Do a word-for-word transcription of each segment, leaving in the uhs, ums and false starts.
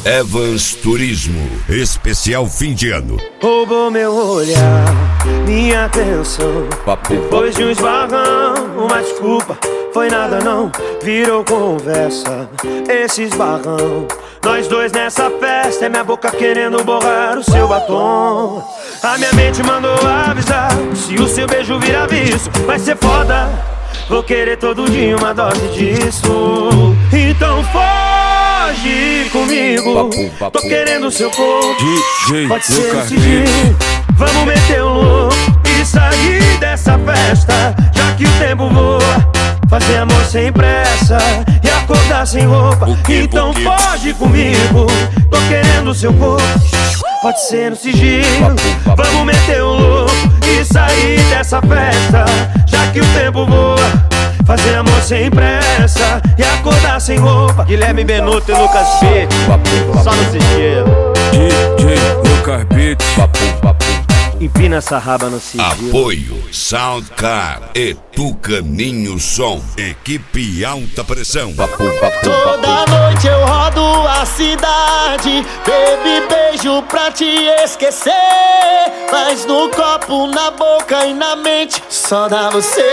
Evans Turismo, especial fim de ano. Roubou meu olhar, minha atenção. Depois de um esbarrão, uma desculpa, foi nada não, virou conversa, esse esbarrão. Nós dois nessa festa, é minha boca querendo borrar o seu batom. A minha mente mandou avisar, se o seu beijo virar vício, vai ser foda. Vou querer todo dia uma dose disso. Então foge comigo, tô querendo o seu corpo. Pode ser esse dia, vamos meter um louco e sair dessa festa, já que o tempo voa. Fazer amor sem pressa e acordar sem roupa. Então foge comigo, tô querendo o seu corpo. Pode ser no sigilo, vamos meter um louco e sair dessa festa, já que o tempo voa. Fazer amor sem pressa e acordar sem roupa. Guilherme Benuto e Lucas B, só no sigilo. D J Lucas Beats, empina essa raba no sigilo. Apoio Soundcar e Tucaninho Som, equipe alta pressão. Toda noite eu rodo a cidade, baby, beijo pra te esquecer. Mas no copo, na boca e na mente só dá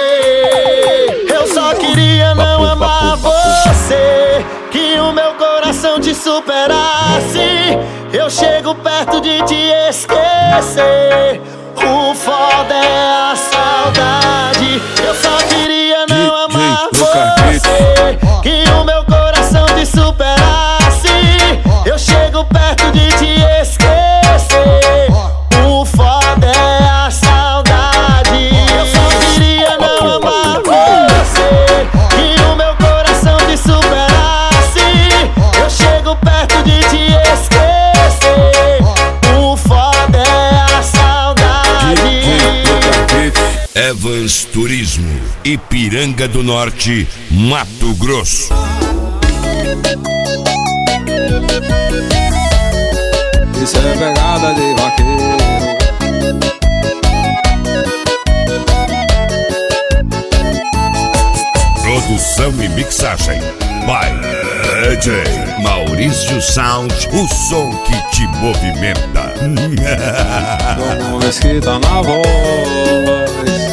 você. Eu só queria não amar você, que o meu coração te superasse. Eu chego perto de te esquecer, o foda é a saudade. Eu só queria não amar você, que o meu coração te superasse. Eu chego perto de te esquecer, o foda é a saudade. Eu só queria não amar você, que o meu coração te superasse. Eu chego perto de te esquecer, o foda é a saudade. Evans Turismo, Ipiranga do Norte, Mato Grosso. isso é pegada de vaqueiro. Produção e mixagem by D J Maurício Sound, o som que te movimenta. Como Mesquita na voz.